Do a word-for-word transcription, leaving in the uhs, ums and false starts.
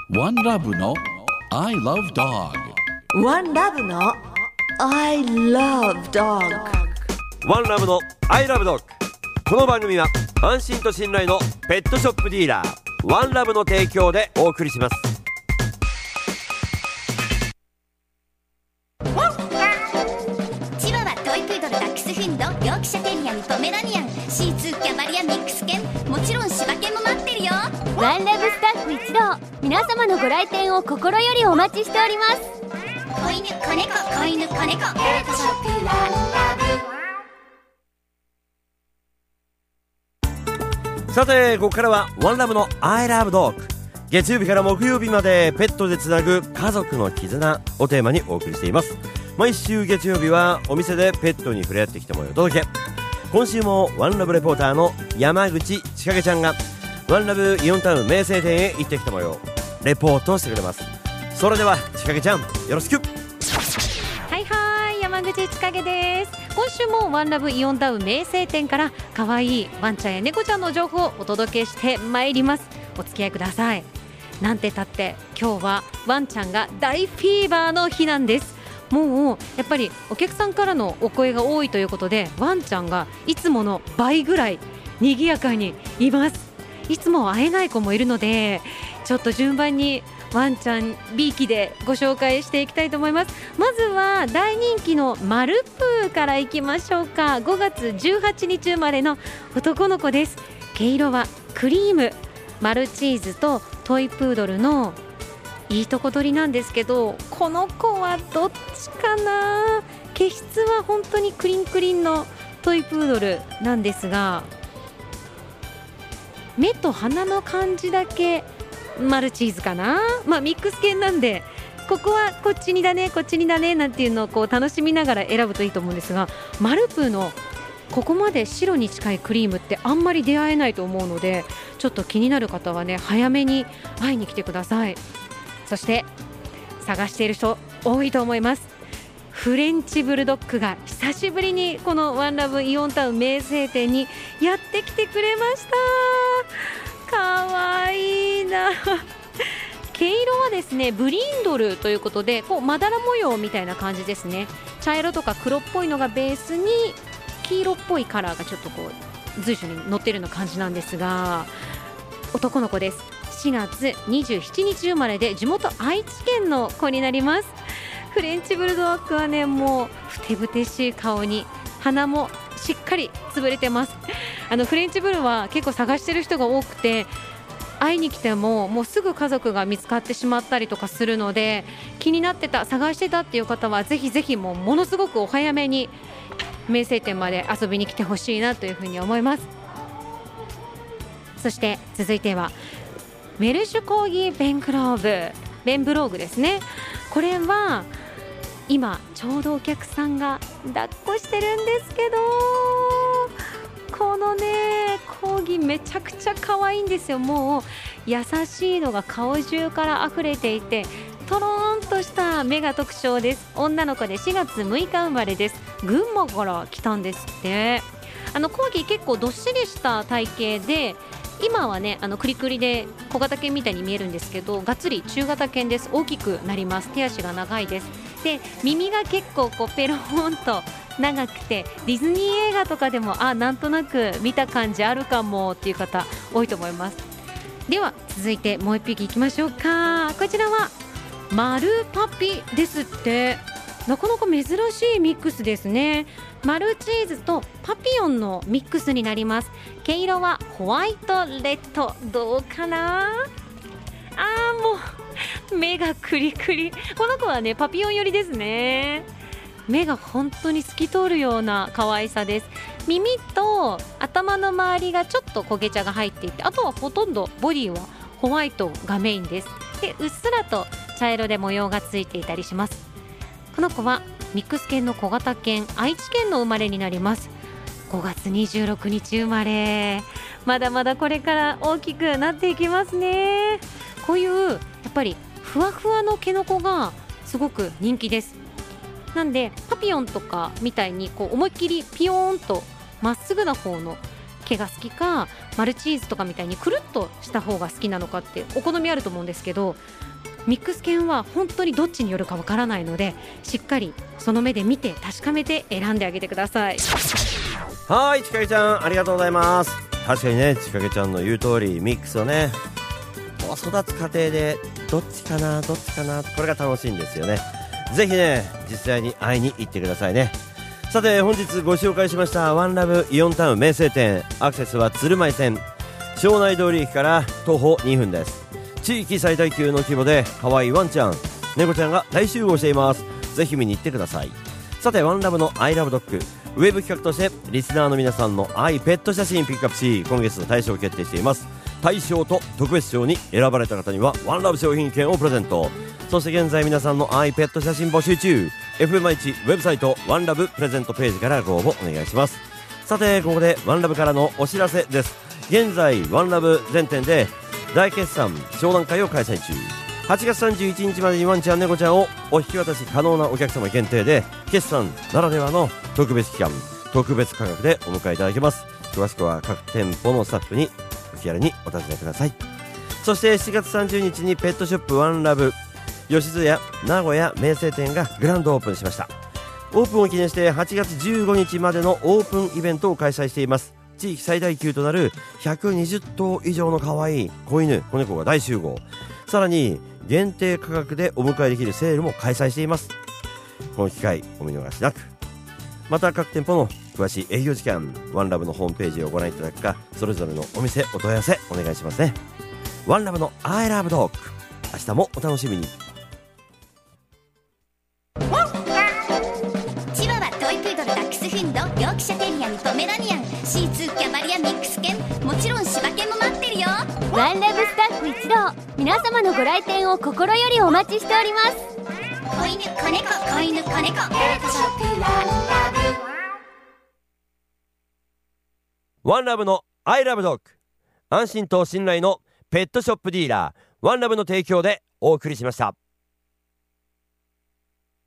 ワンラブの I love dog。 ワンラブの I love dog。 ワンラブの I love dog。 この番組は安心と信頼のペットショップディーラーワンラブの提供でお送りします。 チワワ、トイプードル、ダックスフンド、ヨークシャテリアン、ポメラニアン、シーツー、キャバリア、ミックス犬、もちろん柴犬も待ってるよ。 ワンラブスタッフ一同、皆様のご来店を心よりお待ちしております。 子犬、子猫、子犬、子猫、ペットショップワンラブ。さてここからはワンラブの I love dog。 月曜日から木曜日までペットでつなぐ家族の絆をテーマにお送りしています。毎週月曜日はお店でペットに触れ合ってきてもらうお届け。今週もワンラブレポーターの山口千景ちゃんがワンラブイオンタウン名声店へ行ってきた模様レポートしてくれます。それでは千景ちゃんよろしく。 はいはい、山口千景です。今週もワンラブイオンタウン名声店から可愛いワンちゃんや猫ちゃんの情報をお届けしてまいります。お付き合いください。なんてたって今日はワンちゃんが大フィーバーの日なんです。もうやっぱりお客さんからのお声が多いということでワンちゃんがいつもの倍ぐらい賑やかにいます。いつも会えない子もいるのでちょっと順番にワンちゃん B 期でご紹介していきたいと思います。まずは大人気のマルプーからいきましょうか。ごがつじゅうはちにち生まれの男の子です。毛色はクリーム、マルチーズとトイプードルのいいとこ取りなんですけど、この子はどっちかな。毛質は本当にクリンクリンのトイプードルなんですが、目と鼻の感じだけマルチーズかな。まあミックス犬なんでここはこっちにだねこっちにだねなんていうのをこう楽しみながら選ぶといいと思うんですが、マルプーのここまで白に近いクリームってあんまり出会えないと思うので、ちょっと気になる方はね早めに会いに来てください。そして探している人多いと思います。フレンチブルドッグが久しぶりにこのワンラブイオンタウン名声店にやってきてくれました。かわいいな。毛色はですねブリンドルということでこうまだら模様みたいな感じですね。茶色とか黒っぽいのがベースに黄色っぽいカラーがちょっとこう随所に乗ってるような感じなんですが、男の子です。しがつにじゅうしちにち生まれで地元愛知県の子になります。フレンチブルドッグはねもうふてぶてしい顔に鼻もしっかり潰れてます。あのフレンチブルは結構探してる人が多くて会いに来てももうすぐ家族が見つかってしまったりとかするので、気になってた探してたっていう方はぜひぜひもうものすごくお早めに名声店まで遊びに来てほしいなというふうに思います。そして続いてはメルシュコーギーベングローブベンブローグですね。これは今ちょうどお客さんが抱っこしてるんですけど、このねコーギーめちゃくちゃ可愛いんですよ。もう優しいのが顔中から溢れていてトローンとした目が特徴です。女の子でしがつむいか生まれです。群馬から来たんですって。あのコーギー結構どっしりした体型で今はねあのクリクリで小型犬みたいに見えるんですけど、がっつり中型犬です。大きくなります。手足が長いです。で耳が結構こうペローンと長くてディズニー映画とかでもあなんとなく見た感じあるかもっていう方多いと思います。では続いてもう一匹いきましょうか。こちらはマルパピですって。なかなか珍しいミックスですね。マルチーズとパピヨンのミックスになります。毛色はホワイトレッド。どうかな。あーもう目がクリクリ。この子はねパピヨン寄りですね。目が本当に透き通るような可愛さです。耳と頭の周りがちょっと焦げ茶が入っていて、あとはほとんどボディはホワイトがメインです。でうっすらと茶色で模様がついていたりします。この子はミックス犬の小型犬、愛知県の生まれになります。ごがつにじゅうろくにち生まれ。まだまだこれから大きくなっていきますね。こういうやっぱりふわふわの毛の子がすごく人気です。なんでパピヨンとかみたいにこう思いっきりピヨーンとまっすぐな方の毛が好きかマルチーズとかみたいにくるっとした方が好きなのかってお好みあると思うんですけど、ミックス犬は本当にどっちによるかわからないので、しっかりその目で見て確かめて選んであげてください。 はい、ちかげちゃんありがとうございます。確かにね、ちかげちゃんの言う通りミックスをね育つ過程でどっちかなどっちかなこれが楽しいんですよね。ぜひね実際に会いに行ってくださいね。さて本日ご紹介しましたワンラブイオンタウン名声店、アクセスは鶴舞線庄内通り駅から徒歩にふんです。地域最大級の規模で可愛いワンちゃん猫ちゃんが大集合しています。ぜひ見に行ってください。さてワンラブのアイラブドッグウェブ企画としてリスナーの皆さんの愛ペット写真ピックアップし、今月の大賞を決定しています。大賞と特別賞に選ばれた方にはワンラブ商品券をプレゼント。そして現在皆さんのアイペット写真募集中。 エフエムアイワン ウェブサイトワンラブプレゼントページからご応募お願いします。さてここでワンラブからのお知らせです。現在ワンラブ全店で大決算商談会を開催中。はちがつさんじゅういちにちまでにワンちゃん猫ちゃんをお引き渡し可能なお客様限定で決算ならではの特別期間特別価格でお迎えいただけます。詳しくは各店舗のスタッフにお気軽にお尋ねください。そしてしちがつさんじゅうにちにペットショップワンラブ吉津屋名古屋名声店がグランドオープンしました。オープンを記念してはちがつじゅうごにちまでのオープンイベントを開催しています。地域最大級となるひゃくにじゅっとう以上の可愛い子犬子猫が大集合。さらに限定価格でお迎えできるセールも開催しています。この機会お見逃しなく。また各店舗の詳しい営業時間ワンラブのホームページをご覧いただくか、それぞれのお店お問い合わせお願いしますね。ワンラブの I love dog、 明日もお楽しみに。 チワワ、トイプードル、ダックスフンド、ヨークシャテリアにポメラニアン、シーツー、キャバリア、ミックス犬、もちろん柴犬も待ってるよ。 ワンラブスタッフ一同、皆様のご来店を心よりお待ちしております。 子犬、子猫、子犬、子猫、ペットショップワンラブ。 ワンラブの I love dog、 安心と信頼のペットショップディーラーワンラブの提供でお送りしました。